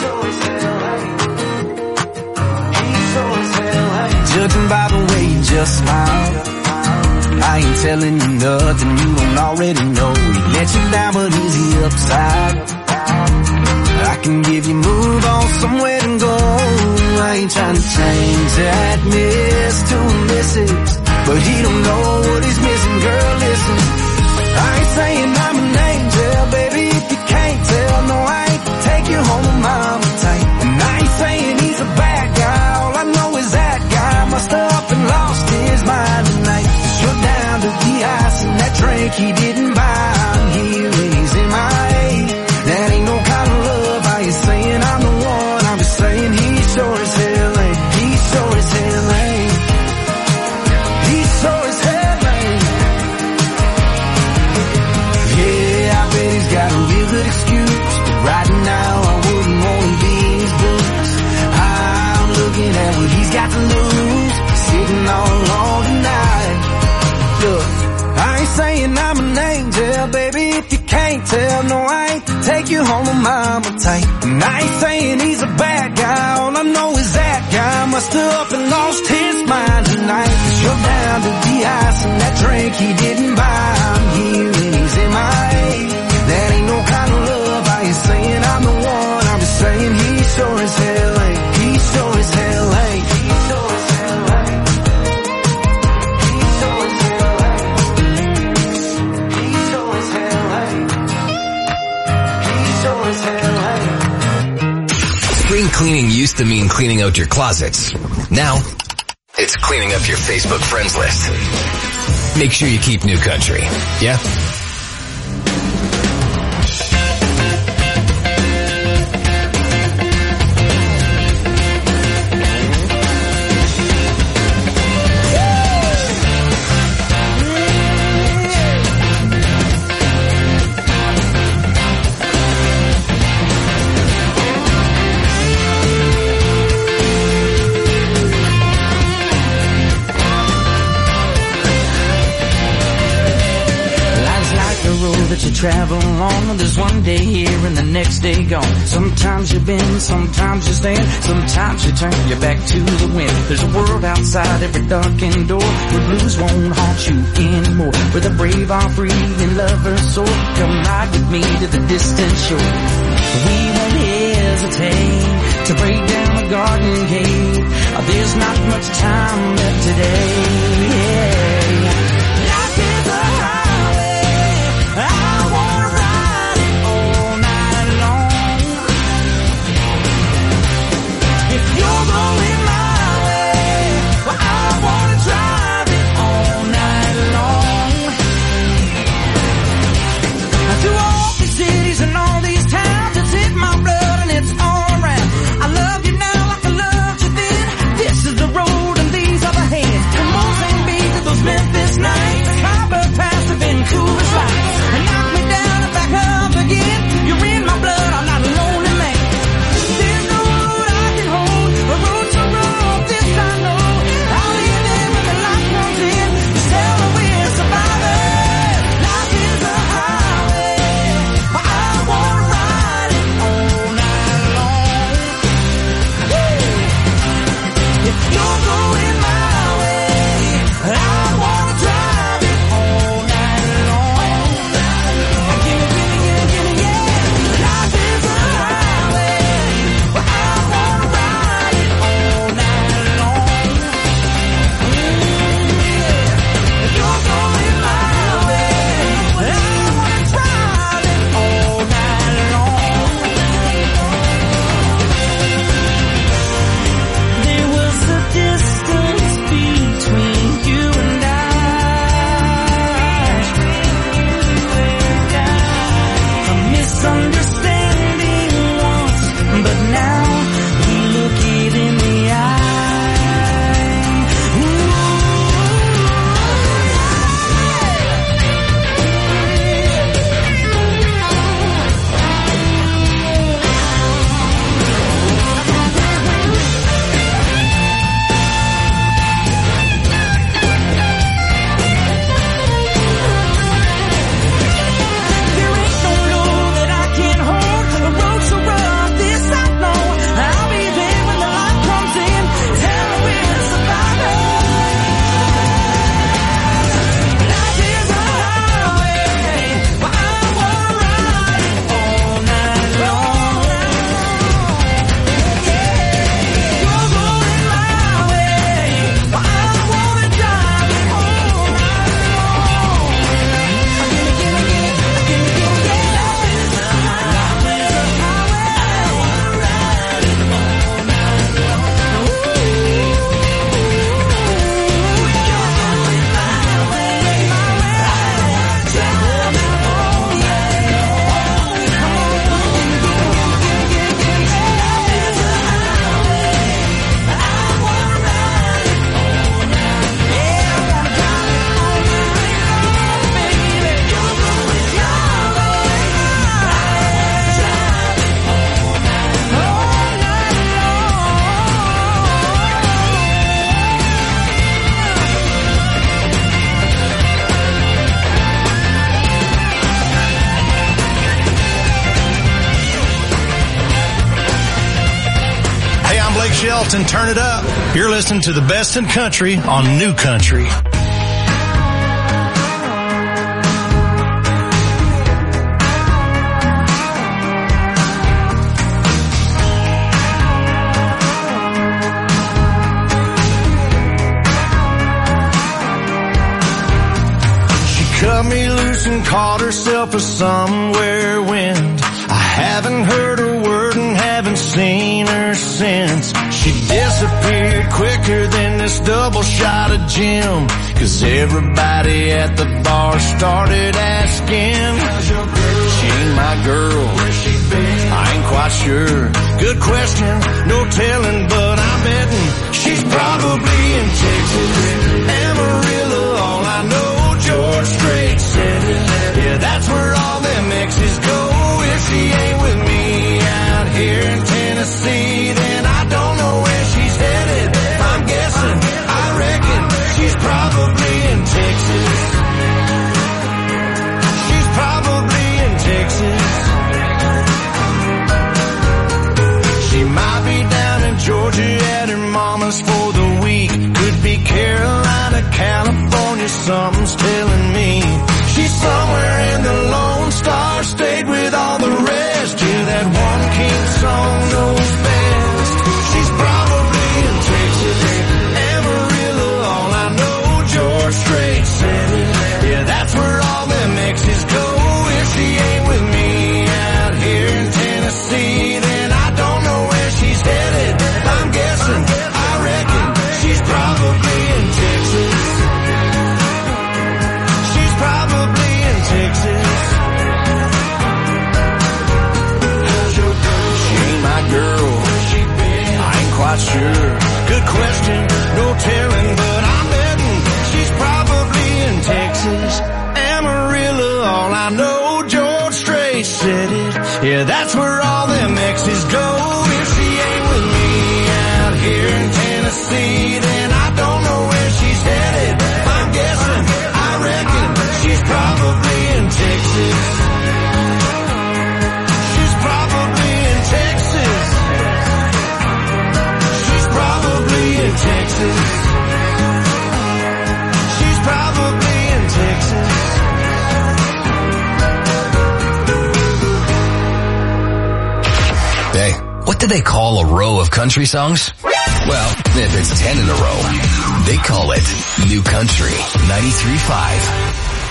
S6: Judging by the way you just smile, I ain't telling you nothing you don't already know. He let you down, but is he upside? I can give you move on somewhere to go. I ain't trying to change that miss to a missus, but he don't know what he's missing. Girl, listen, I ain't saying I'm an angel, baby, if you can't tell. No, I ain't take you home with mama tight. And I ain't saying he's a bad guy, all I know is that guy must have up and lost his mind tonight. 'Cause you're down to the ice and that drink he didn't buy. I'm here and he's MIA. That ain't no kind of love. I ain't saying I'm the one, I'm just saying he sure as hell ain't. He sure as hell ain't. He sure as hell ain't. Yeah, I bet he's got a real good excuse, but right now I wouldn't want to be in his boots. I'm looking at what he's got to lose, sitting all alone tonight. Look, I ain't saying I'm an angel, baby, if you can't tell. No, I ain't take you home with mama tight. And I ain't saying he's a bad guy, all I know is that guy must have up and lost his mind tonight. 'Cause you're down to the ice and that drink he didn't buy. I'm here and he's MIA. That ain't no kind of love. I ain't saying I'm the one, I'm just saying he sure as hell ain't. He sure as hell ain't. He sure as hell ain't. He sure as hell ain't. He sure as hell ain't. He sure as hell ain't.
S5: Spring cleaning used to mean cleaning out your closets. Now, it's cleaning up your Facebook friends list. Make sure you keep New Country. Yeah?
S3: travel on. There's one day here and the next day gone. Sometimes you bend, sometimes you stand, sometimes you turn your back to the wind. There's a world outside every darkened door where blues won't haunt you anymore, where the brave are free and lovers soar. Come ride with me to the distant shore. We won't hesitate to break down the garden gate. There's not much time left today. Life is a highway, I wanna ride it all night long. If you're going my way, well, I wanna drive it all night long. Through all these cities and all these towns, it's in my blood and it's all around. I love you now like I loved you then. This is the road and these are the hands. From Mozambique to those Memphis nights, Harbor Pass to Vancouver's lights. And knock me down and back up again. You're in my blood, I'm not a lonely man. There's no road I can hold, a road so rough, this I know. I'll be there when the light comes in. Tell me we're survivors. Life is a highway, I wanna ride it all night long. Woo! If you're going my way, I wanna drive it all night long. Gimme, gimme, gimme, gimme, yeah. Life is a highway, I wanna ride it all night long. If you're going my way, I wanna drive it all night long. There was a distance between you and I. A misunderstanding once, but now we look it in the eye. There ain't no road that I can't hold, a road so rough, this I know. I'll be there when the light comes in. Tell me we're survivors. Life is a highway, I wanna ride it all night long. You're going my way, I wanna drive it all night long. Gimme, gimme, gimme, gimme, gimme, yeah. Life is a highway, I wanna ride it all night long. You're going my way, I wanna drive it all night long. Come on, gimme, gimme, gimme, gimme, gimme, yeah. Life is a highway, I wanna ride it all night. Yeah, I wanna drive it all night long, baby. You're going your way, I wanna drive it all night long.
S8: Hey, I'm Blake Shelton. Turn it up. You're listening to the best in country on New Country. She cut me loose and caught herself a somewhere wind. I haven't heard a word and haven't seen her since. She disappeared quicker than this double shot of gin. 'Cause everybody at the bar started asking, she ain't my girl, where's she been? I ain't quite sure. Good question, no telling, but I'm betting she's probably in Texas, Amarillo, all I know, George Strait said it. Yeah, that's where all them exes go. If she ain't with me out here in Tennessee, then I don't know where she's headed. I'm guessing, I reckon she's probably in Texas. She's probably something's telling me she's somewhere in the Lone Star State with all the rest. Yeah, that one king song knows best. She's probably in Texas, Amarillo, all I know, George Strait said it. Yeah, that's where all them exes go. If she ain't with me out here in Tennessee, then I don't know where she's headed. I'm guessing, I reckon, she's probably in Texas. She's probably in Texas. She ain't my girl, I ain't quite sure. Good question, no telling, but I'm betting she's probably in Texas. Amarillo, all I know, George Strait said it. Yeah, that's where all them exes go. If she ain't with me out here in Tennessee, then I don't know where she's headed. I'm guessing, I reckon, she's probably in Texas. She's probably in Texas. She's probably in Texas. She's probably in Texas.
S5: Hey, what do they call a row of country songs? Well, if it's 10 in a row, they call it New Country 93.5.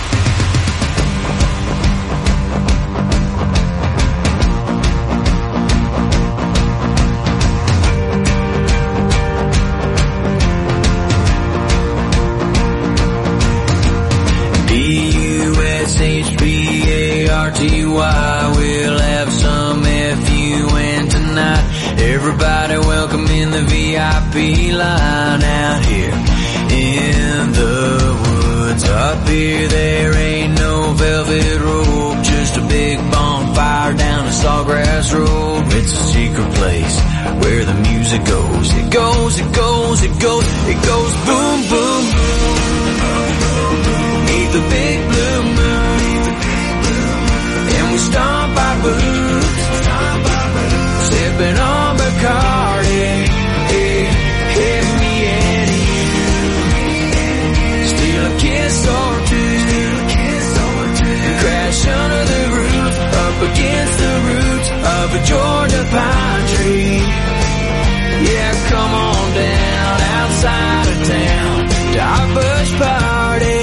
S3: D-U-S-H-B-A-R-T-Y, we'll have some F-U-N tonight. Everybody welcome in the VIP line out here in the woods. Up here there ain't no velvet rope, just a big bonfire down a sawgrass road. It's a secret place where the music goes. It goes, it goes, it goes, it goes boom, boom, boom. Neath the big blue moon, and we stomp our boots, sipping on Bacardi, me and you. Steal a kiss or two, and crash under the roof, up against the roots of a Georgia pine tree. Yeah, come on down outside of town to our bush party.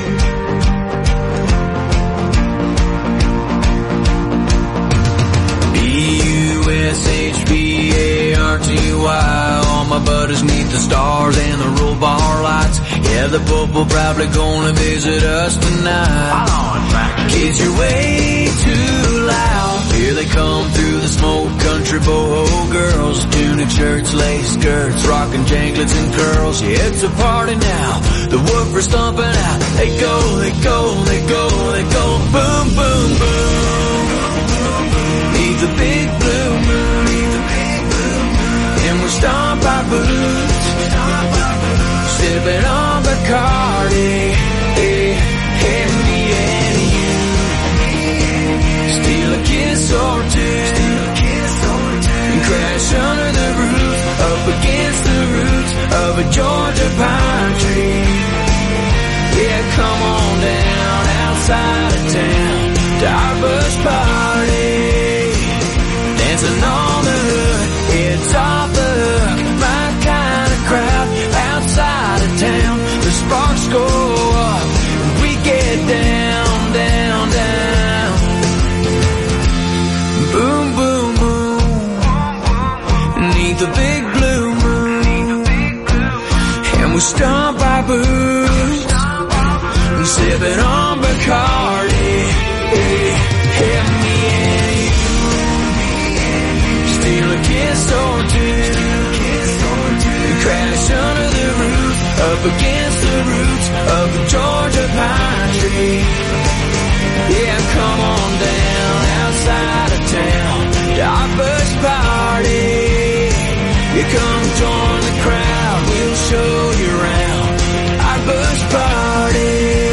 S3: B-U-S-H-B-A-R-T-Y, all my buddies neath the stars and the roll bar lights. Yeah, the Pope probably gonna visit us tonight. Kids, you're way too loud. Here they come through the smoke, country boho girls, tunic shirts, lace skirts, rockin' janglets and curls. Yeah, it's a party now, the woofers stomping out. They go, they go, they go, they go, boom, boom, boom. Neath the big blue moon, and we stomp our boots, sipping on Bacardi, me and you. Steal a kiss or two, and crash under the roof, up against the roots of a Georgia pine tree. Yeah, come on down outside of town to our bush party. Dancing on the hood, it's off the hook, my kind of crowd. Outside of town, the sparks go up, we get down, down, down. Boom, boom, boom, neath the big blue moon, and we stomp our boots, sipping on Bacardi, me and you. Steal a kiss or two, and crash under the roof, up against the roots of the Georgia pine tree. Yeah, come on down outside of town to our bush party. You come join the crowd, we'll show you around our bush party.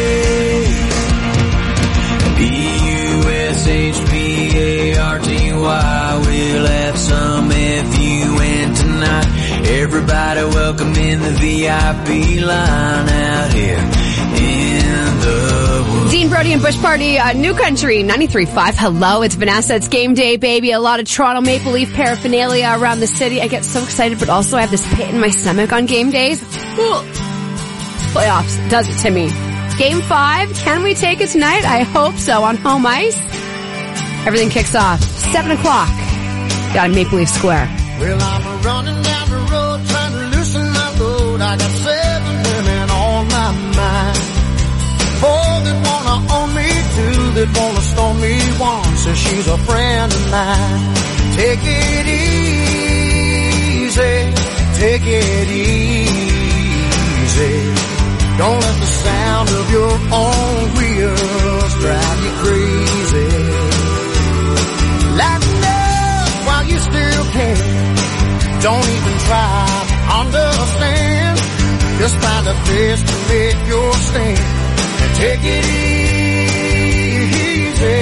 S3: B-U-S-H-B-A-R-T-Y, we'll have some F-U-N tonight. Everybody welcome in the VIP line out here in the woods.
S9: Dean Brody and Bush Party, New Country 93.5. Hello, it's Vanessa. It's game day, baby. A lot of Toronto Maple Leaf paraphernalia around the city. I get so excited, but also I have this pit in my stomach on game days. Ugh. Playoffs does it to me. Game 5, can we take it tonight? I hope so on home ice. Everything kicks off 7 o'clock down in Maple Leaf Square.
S3: Well, I'm running down the road trying to loosen my load. I got 7 women on my mind. 4 that wanna own me, 2 that wanna stone me, 1 says she's a friend of mine. Take it easy, take it easy. Don't let the sound of your own wheels drive you crazy. Lighten up while you still can. Don't even try to understand. Just find a place to make your stand and take it easy.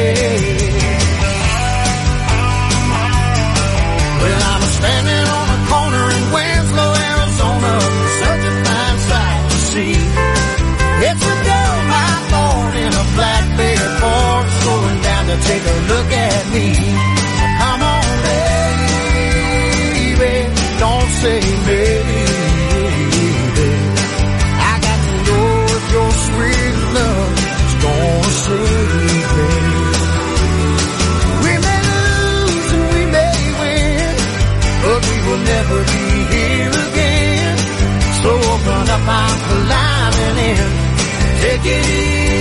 S3: Well, I'm standing on a corner in Winslow, Arizona. Such a fine sight to see. It's a doe, my thorn in a black bear forest, going down to take a look at me. Come on, baby, don't say maybe. I got to know if your sweet love is gonna save me. We may lose and we may win, but we will never be here again. So open up, I'm climbing in. Take it easy.